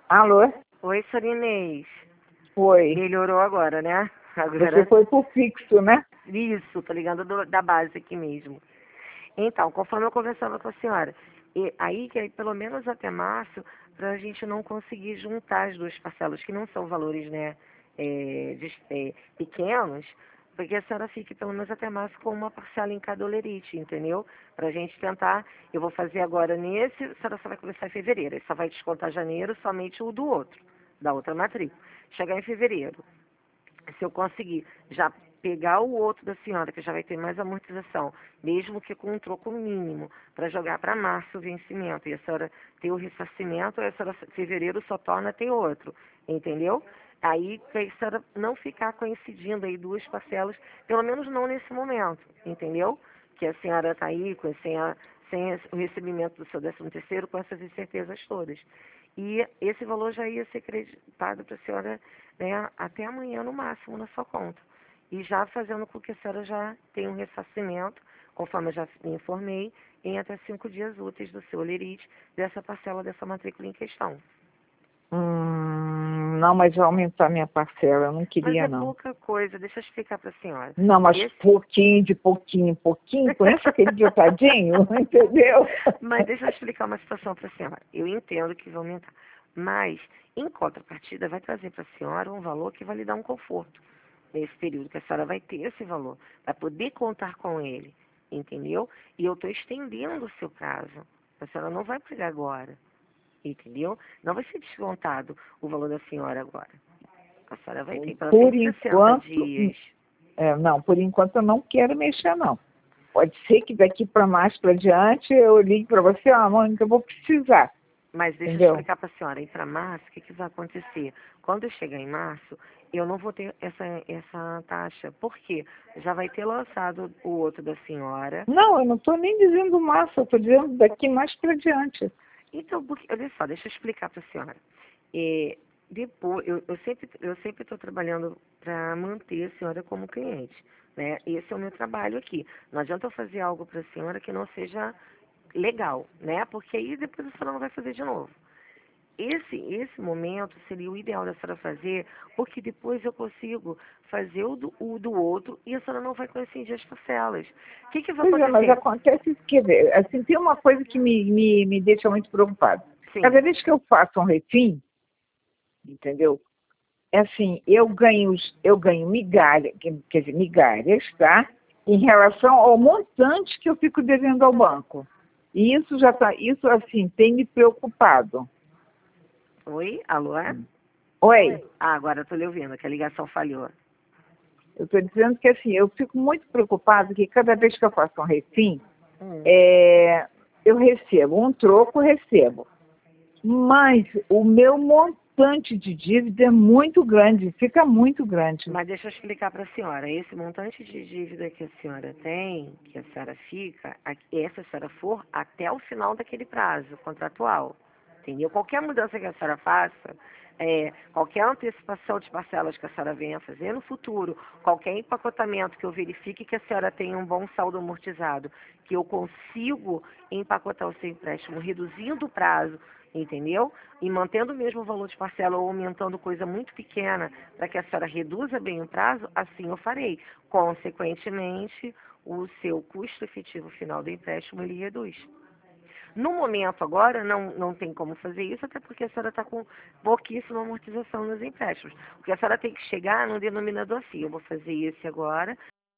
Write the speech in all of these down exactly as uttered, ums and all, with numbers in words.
Alô? Oi, Sorinês. Oi. Melhorou agora, né? Agora... Você foi pro fixo, né? Isso, tô ligando do, da base aqui mesmo. Então, conforme eu conversava com a senhora, e aí que aí, pelo menos até março, para a gente não conseguir juntar as duas parcelas, que não são valores, né, é, de, é, pequenos, porque a senhora fique pelo menos até março com uma parcela em cada olerite, entendeu? Para a gente tentar, eu vou fazer agora nesse, a senhora só vai começar em fevereiro, aí só vai descontar janeiro somente o do outro, da outra matrícula. Chegar em fevereiro, se eu conseguir já pegar o outro da senhora, que já vai ter mais amortização, mesmo que com um troco mínimo, para jogar para março o vencimento, e a senhora ter o ressarcimento, a senhora, fevereiro só torna ter outro, entendeu? Aí, para a senhora não ficar coincidindo aí duas parcelas, pelo menos não nesse momento, entendeu? Que a senhora está aí com, sem, a, sem o recebimento do seu décimo terceiro, com essas incertezas todas. E esse valor já ia ser creditado para a senhora, né, até amanhã no máximo na sua conta. E já fazendo com que a senhora já tenha um ressarcimento, conforme eu já me informei, em até cinco dias úteis do seu olerite, dessa parcela dessa matrícula em questão. Hum, não, mas vai aumentar minha parcela, eu não queria Mas é não. pouca coisa, deixa eu explicar para a senhora. Não, mas Esse... pouquinho, de pouquinho, pouquinho, conhece aquele ditadinho, entendeu? Mas deixa eu explicar uma situação para a senhora. Eu entendo que vai aumentar, mas, em contrapartida, vai trazer para a senhora um valor que vai lhe dar um conforto. Nesse período que a senhora vai ter esse valor, vai poder contar com ele, entendeu? E eu estou estendendo o seu prazo. A senhora não vai pagar agora, entendeu? Não vai ser descontado o valor da senhora agora. A senhora vai ter para Por cento e sessenta enquanto, dias. é, não, por enquanto eu não quero mexer não. Pode ser que daqui para mais para diante eu ligue para você, ah, Mônica, eu vou precisar. Mas deixa Entendeu? eu explicar para a senhora, aí para março, o que, que vai acontecer? Quando eu chegar em março, eu não vou ter essa, essa taxa. Por quê? Já vai ter lançado o outro da senhora. Não, eu não estou nem dizendo massa, eu estou dizendo daqui mais para diante. Então, porque, olha só, deixa eu explicar para a senhora. É, depois, eu, eu sempre eu sempre estou trabalhando para manter a senhora como cliente, né? Esse é o meu trabalho aqui. Não adianta eu fazer algo para a senhora que não seja legal, né? Porque aí depois a senhora não vai fazer de novo. Esse, esse momento seria o ideal da senhora fazer, porque depois eu consigo fazer o do, o do outro e a senhora não vai coincidir as parcelas. O que, que vai Pois é, mas acontecer? acontece que, assim, tem uma coisa que me, me, me deixa muito preocupada. Sim. Cada vez que eu faço um refim, entendeu? É assim, eu ganho, eu ganho migalha, quer dizer, migalhas, tá? Em relação ao montante que eu fico devendo ao banco. E isso já tá, isso assim, tem me preocupado. Oi? Alô? É? Oi, Ah, agora eu estou lhe ouvindo, que a ligação falhou. eu estou dizendo que assim, eu fico muito preocupada que cada vez que eu faço um refim, Hum. é, eu recebo um troco, recebo. Mas o meu montante de dívida é muito grande, fica muito grande. Mas deixa eu explicar para a senhora. Esse montante de dívida que a senhora tem, que a senhora fica, essa senhora for até o final daquele prazo contratual. Entendeu? Qualquer mudança que a senhora faça, é, qualquer antecipação de parcelas que a senhora venha a fazer no futuro, qualquer empacotamento que eu verifique que a senhora tenha um bom saldo amortizado, que eu consigo empacotar o seu empréstimo reduzindo o prazo, entendeu? E mantendo o mesmo valor de parcela ou aumentando coisa muito pequena para que a senhora reduza bem o prazo, assim eu farei. Consequentemente, o seu custo efetivo final do empréstimo ele reduz. No momento agora, não, não tem como fazer isso, até porque a senhora está com pouquíssima amortização nos empréstimos. Porque a senhora tem que chegar no denominador assim, eu vou fazer esse agora.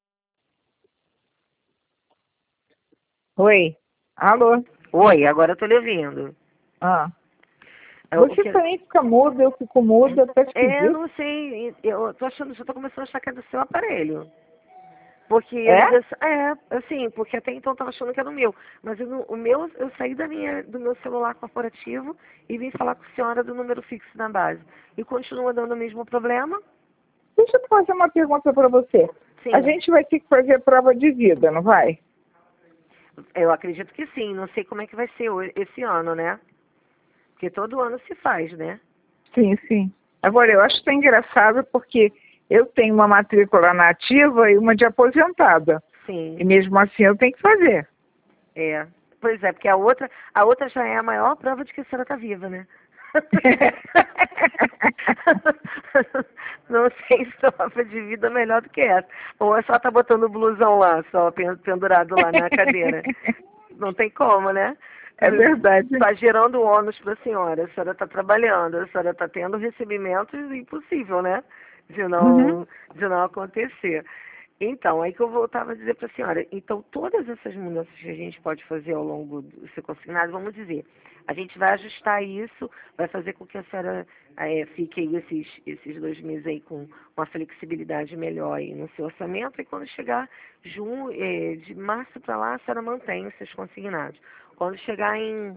Oi, alô? Oi, agora eu estou lhe ouvindo. Ah. Eu, Você que... também fica mudo, eu fico muda, tá É, esquisito. não sei, eu tô achando, já tô começando a achar que é do seu aparelho. Porque a É? ligação, é, assim, porque até então eu tava achando que era o meu. Mas eu, não- o meu, eu saí da minha, do meu celular corporativo e vim falar com a senhora do número fixo na base. E continua dando o mesmo problema? Deixa eu fazer uma pergunta para você. A Sim, gente vai ter que fazer prova de vida, não vai? eu acredito que sim. Não sei como é que vai ser ho- esse ano, né? Porque todo ano se faz, né? Sim, sim. Agora, eu acho que é engraçado porque eu tenho uma matrícula nativa e uma de aposentada. Sim, E mesmo assim eu tenho que fazer. é. Pois é, porque a outra, a outra já é a maior prova de que a senhora está viva, né? Não tem estrofa de vida melhor do que essa. Ou é só tá botando o blusão lá, só pen- pendurado lá na cadeira. Não tem como, né? É verdade. Está gerando ônus para a senhora. A senhora está trabalhando, a senhora está tendo recebimentos impossível, né? De não, Uhum. de não acontecer. Então, aí que eu voltava a dizer para a senhora, então todas essas mudanças que a gente pode fazer ao longo do ser consignado, vamos dizer, a gente vai ajustar isso, vai fazer com que a senhora eh, fique aí esses, esses dois meses aí com uma flexibilidade melhor aí no seu orçamento, e quando chegar junho, eh, de março para lá, a senhora mantém os seus consignados. Quando chegar em,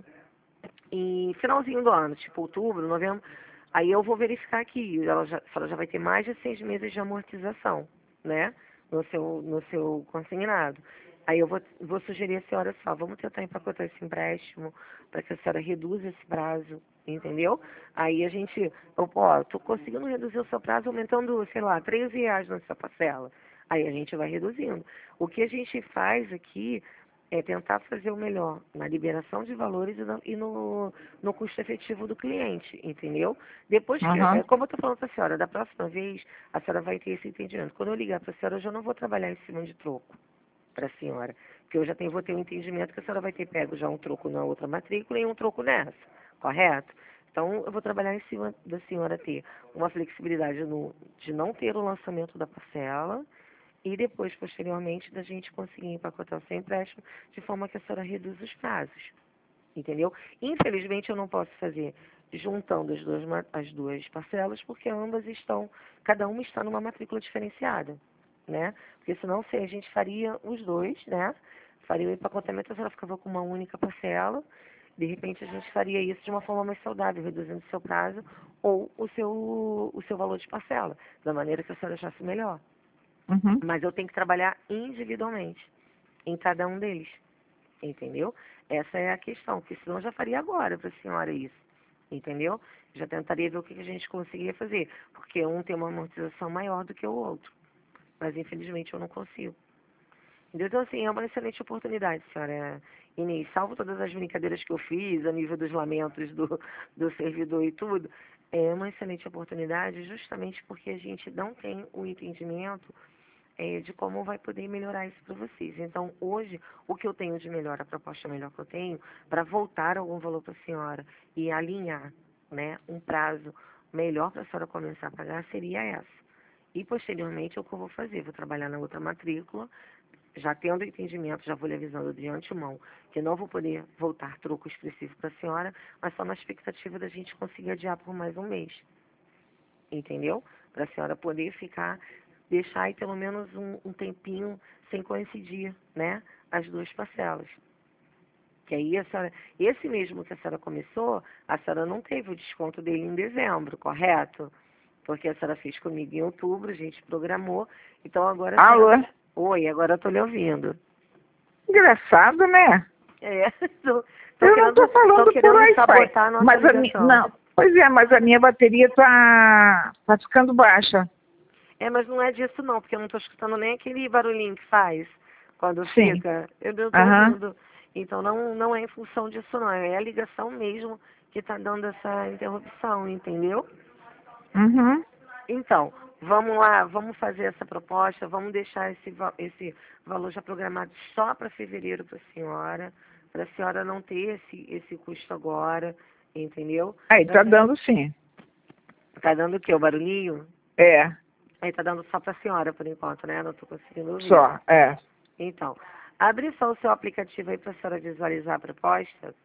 em finalzinho do ano, tipo outubro, novembro, aí eu vou verificar aqui, ela já, a senhora já vai ter mais de seis meses de amortização, né? No seu, no seu consignado. Aí eu vou, vou sugerir a senhora só, vamos tentar empacotar esse empréstimo para que a senhora reduza esse prazo, entendeu? Aí a gente, eu, ó, tô conseguindo reduzir o seu prazo aumentando, sei lá, treze reais na sua parcela. Aí a gente vai reduzindo. O que a gente faz aqui é tentar fazer o melhor na liberação de valores e no, e no, no custo efetivo do cliente, entendeu? Depois que, Uhum. é, como eu estou falando para a senhora, da próxima vez a senhora vai ter esse entendimento. Quando eu ligar para a senhora, eu já não vou trabalhar em cima de troco para a senhora, porque eu já tenho, vou ter um entendimento que a senhora vai ter pego já um troco na outra matrícula e um troco nessa, correto? Então, eu vou trabalhar em cima da senhora ter uma flexibilidade no, de não ter o lançamento da parcela, e depois, posteriormente, da gente conseguir empacotar o seu empréstimo de forma que a senhora reduza os prazos. Entendeu? Infelizmente, eu não posso fazer juntando as duas, as duas parcelas, porque ambas estão, cada uma está numa matrícula diferenciada, né? Porque senão, se a gente faria os dois, né? Faria o empacotamento, a senhora ficava com uma única parcela, de repente a gente faria isso de uma forma mais saudável, reduzindo o seu prazo ou o seu, o seu valor de parcela, da maneira que a senhora achasse melhor. Uhum. Mas eu tenho que trabalhar individualmente em cada um deles, entendeu? Essa é a questão, porque senão eu já faria agora para a senhora isso, entendeu? Já tentaria ver o que a gente conseguiria fazer, porque um tem uma amortização maior do que o outro, mas infelizmente eu não consigo. Entendeu? Então, assim, é uma excelente oportunidade, senhora Inês. Salvo todas as brincadeiras que eu fiz, a nível dos lamentos do, do servidor e tudo, é uma excelente oportunidade justamente porque a gente não tem o entendimento é, de como vai poder melhorar isso para vocês. Então, hoje, o que eu tenho de melhor, a proposta melhor que eu tenho, para voltar algum valor para a senhora e alinhar, né, um prazo melhor para a senhora começar a pagar, seria essa. E, posteriormente, é o que eu vou fazer. Vou trabalhar na outra matrícula, já tendo entendimento, já vou lhe avisando de antemão que não vou poder voltar troco expressivo para a senhora, mas só na expectativa da gente conseguir adiar por mais um mês. Entendeu? Para a senhora poder ficar, deixar aí pelo menos um, um tempinho sem coincidir, né? As duas parcelas. Que aí a senhora, esse mesmo que a senhora começou, a senhora não teve o desconto dele em dezembro, correto? Porque a senhora fez comigo em outubro, a gente programou, então agora a Alô? senhora... Oi, agora eu tô lhe ouvindo. Engraçado, né? É, tô, tô Eu não querendo, tô falando tô por querendo Wi-Fi. sabotar a nossa Mas a minha, ligação. não, pois é, mas a minha bateria tá, tá ficando baixa. É, mas não é disso não, porque eu não tô escutando nem aquele barulhinho que faz quando Sim. fica. Eu não tô Aham. ouvindo. Então não, não é em função disso não, é a ligação mesmo que tá dando essa interrupção, entendeu? Uhum. Então, vamos lá, vamos fazer essa proposta, vamos deixar esse, va- esse valor já programado só para fevereiro para a senhora, para a senhora não ter esse, esse custo agora, entendeu? Aí, Pra tá senhora- dando sim. Tá dando o quê? O barulhinho? É, Aí tá dando só para a senhora por enquanto, né? Não tô conseguindo ouvir. só, é. Então, abre só o seu aplicativo aí para a senhora visualizar a proposta.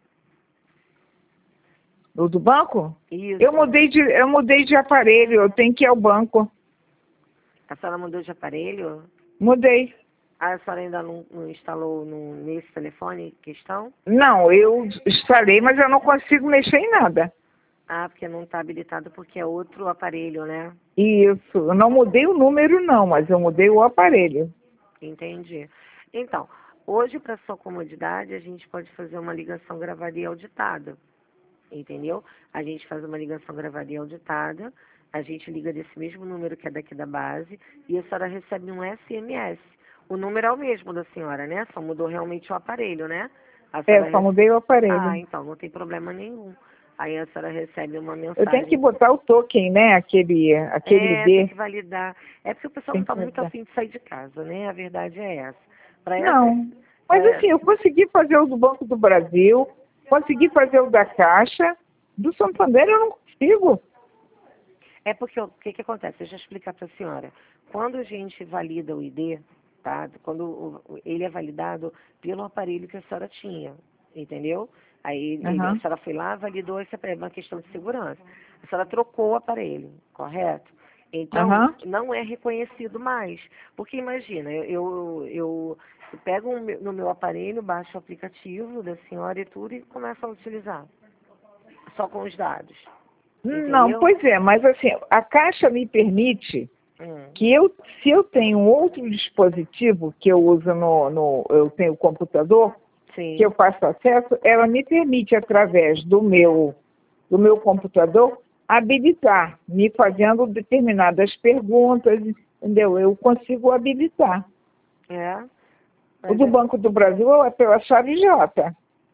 O do banco? Isso. Eu mudei de, eu mudei de aparelho, eu tenho que ir ao banco. A senhora mudou de aparelho? Mudei. A senhora ainda não, não instalou no, nesse telefone em questão? Não, eu instalei, mas eu não consigo mexer em nada. Ah, porque não está habilitado porque é outro aparelho, né? Isso, eu não mudei o número não, mas eu mudei o aparelho. Entendi. Então, hoje, para sua comodidade, a gente pode fazer uma ligação gravada e auditada. Entendeu? A gente faz uma ligação gravada e auditada, a gente liga desse mesmo número que é daqui da base e a senhora recebe um S M S. O número é o mesmo da senhora, né? Só mudou realmente o aparelho, né? A É, senhora só rece- mudei o Ah, aparelho. então, não tem problema nenhum. aí a senhora recebe uma Eu mensagem. tenho que botar o token, né? Aquele, aquele É, I D. tem que validar. É porque o pessoal Tem não está que muito validar. afim de sair de casa, né? A verdade é essa. Para essa, Não. Mas pra- assim, eu consegui fazer o do Banco do Brasil, consegui fazer o da Caixa, do Santander eu não consigo. é porque o que, que acontece? Deixa eu explicar para a senhora. Quando a gente valida o I D, tá? Quando o- o- ele é validado pelo aparelho que a senhora tinha, entendeu? Aí ele, a Aham. senhora foi lá, validou esse aparelho, uma questão de segurança. A senhora trocou o aparelho, correto? Então, Aham. não é reconhecido mais. Porque imagina, eu, eu, eu eu pego um meu- no meu aparelho, baixo o aplicativo da senhora e tudo e começo a utilizar. Só com os dados. Não, Entendeu? pois é, mas assim, a Caixa me permite Hum, que eu, se eu tenho um outro dispositivo que eu uso no, no eu tenho o computador, que eu sim. faço acesso, ela me permite, através do meu, do meu computador, habilitar, me fazendo determinadas perguntas, entendeu? Eu consigo habilitar. É. O Mas do é, Banco do Brasil é pela chave J.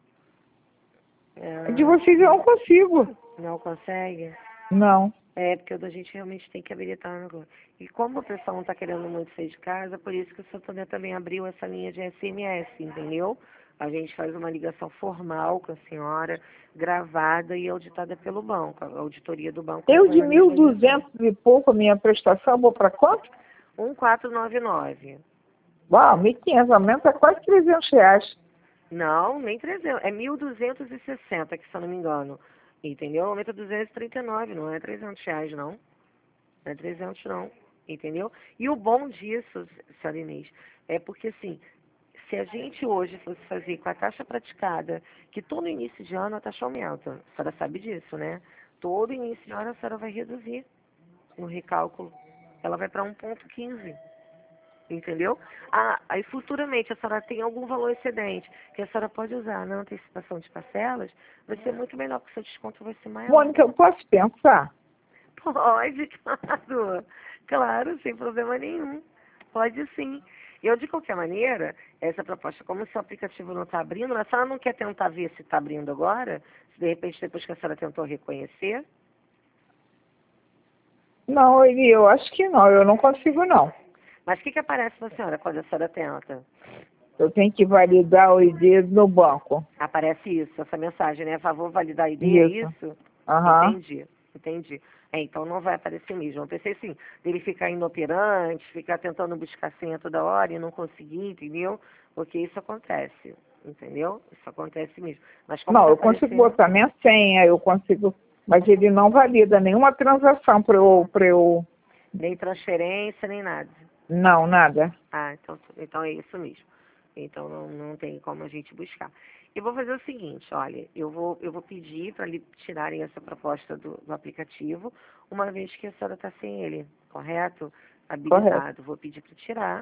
O de é, vocês eu não consigo. não consegue? Não. É, porque o da gente realmente tem que habilitar o negócio. E como o pessoal não está querendo muito sair de casa, por isso que o Santander também abriu essa linha de S M S, entendeu? A gente faz uma ligação formal com a senhora, gravada e auditada pelo banco. A auditoria do banco é Eu com de ela mil mesma e diretora. duzentos e pouco, a minha prestação, vou para quanto? um quatro nove nove. Uau, mil e quinhentos, aumenta quase trezentos reais. Não, nem trezentos. É mil duzentos e sessenta, que se eu não me engano. Entendeu? Aumenta duzentos e trinta e nove, não é trezentos reais, não. Não é trezentos, não. Entendeu? E o bom disso, senhora Inês, é porque, assim, se a gente hoje fosse fazer com a taxa praticada, que todo início de ano a taxa aumenta. A senhora sabe disso, né? Todo início de ano a senhora vai reduzir no recálculo. Ela vai para um ponto quinze. Entendeu? Ah, aí futuramente a senhora tem algum valor excedente que a senhora pode usar na antecipação de parcelas, vai ser muito melhor, porque o seu desconto vai ser maior. Mônica, eu posso pensar? Pode, claro. Claro, sem problema nenhum. Pode sim. Eu, de qualquer maneira, essa proposta, como o seu aplicativo não está abrindo, a senhora não quer tentar ver se está abrindo agora? Se de repente, depois que a senhora tentou reconhecer? Não, ele, eu acho que não, eu não consigo não. Mas o que, que aparece para a senhora quando a senhora tenta? Eu tenho que validar o I D no banco. Aparece isso, essa mensagem, né? A favor validar a I D, é Isso. isso? Aham. Entendi, entendi. É, então não vai aparecer mesmo. Eu pensei assim, dele ficar inoperante, ficar tentando buscar senha toda hora e não conseguir, entendeu? Porque isso acontece, entendeu? Isso acontece mesmo. Mas como Não, tá eu consigo aparecendo, botar minha senha, eu consigo, mas ele não valida nenhuma transação para eu, para eu, nem transferência, nem nada. não, nada. Ah, então, então é isso mesmo. Então não, não tem como a gente buscar. Eu vou fazer o seguinte, olha, eu vou, eu vou pedir para lhe tirarem essa proposta do, do aplicativo, uma vez que a senhora está sem ele, correto? Correto. Habilitado. Vou pedir para tirar.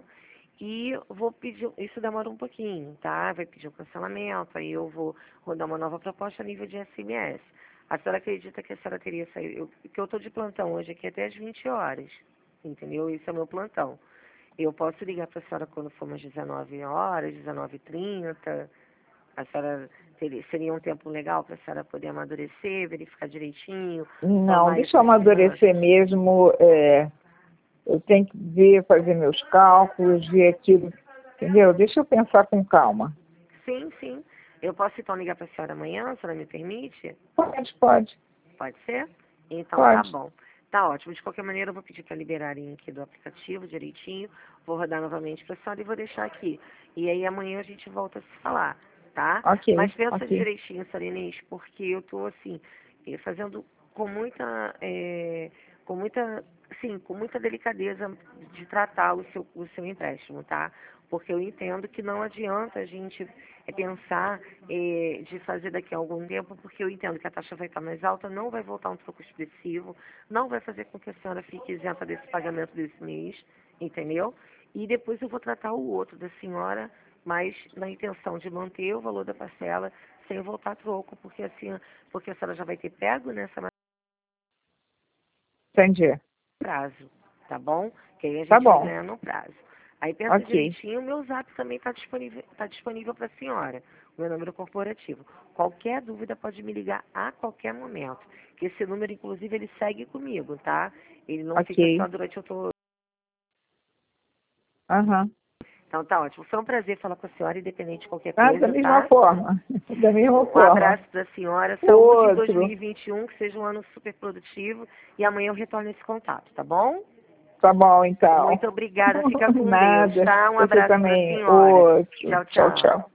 E vou pedir, isso demora um pouquinho, tá? Vai pedir um cancelamento, aí eu vou rodar uma nova proposta a nível de S M S. A senhora acredita que a senhora teria saído, eu, que eu estou de plantão hoje aqui até às vinte horas, entendeu? Esse é o meu plantão. Eu posso ligar para a senhora quando for umas dezenove horas, dezenove e trinta. A senhora teria, seria um tempo legal para a senhora poder amadurecer, verificar direitinho, Não, somar deixa eu essas finanças. amadurecer mesmo, é, eu tenho que ver, fazer meus cálculos, ver aquilo, entendeu? Deixa eu pensar com calma. Sim, sim. Eu posso então ligar para a senhora amanhã, a senhora me permite? Pode, pode, Pode ser? Então tá pode. bom. Tá ótimo. De qualquer maneira, eu vou pedir para liberarem aqui do aplicativo direitinho. Vou rodar novamente para a senhora e vou deixar aqui. E aí amanhã a gente volta a se falar, tá? Ok, Mas pensa ok. direitinho, senhora Inês, porque eu tô assim, eh, fazendo com muita, eh, com muita, sim, com muita delicadeza de tratar o seu, o seu empréstimo, tá? Porque eu entendo que não adianta a gente é pensar é, de fazer daqui a algum tempo, porque eu entendo que a taxa vai estar mais alta, não vai voltar um troco expressivo, não vai fazer com que a senhora fique isenta desse pagamento desse mês, entendeu? E depois eu vou tratar o outro da senhora, mas na intenção de manter o valor da parcela sem voltar troco, porque assim, porque a senhora já vai ter pego nessa Entendi. prazo, tá bom? Que aí a Tá gente vai bom. ganhar no prazo. Aí pensa Ok. direitinho, o meu zap também está disponível, tá disponível para a senhora, o meu número corporativo. Qualquer dúvida pode me ligar a qualquer momento. Que esse número, inclusive, ele segue comigo, tá? Ele não fica Ok. só durante o tô. Aham. Então tá ótimo. Foi um prazer falar com a senhora, independente de qualquer Ah, da coisa, mesma tá? forma. Da mesma Um forma. abraço da senhora, saúde em Outro. dois mil e vinte e um, que seja um ano super produtivo e amanhã eu retorno esse contato, tá bom? Tá bom, então. Muito obrigada, fica com Deus, Nada. tá? Um Você abraço pra também. senhora. Outro. Tchau, Tchau, tchau. tchau.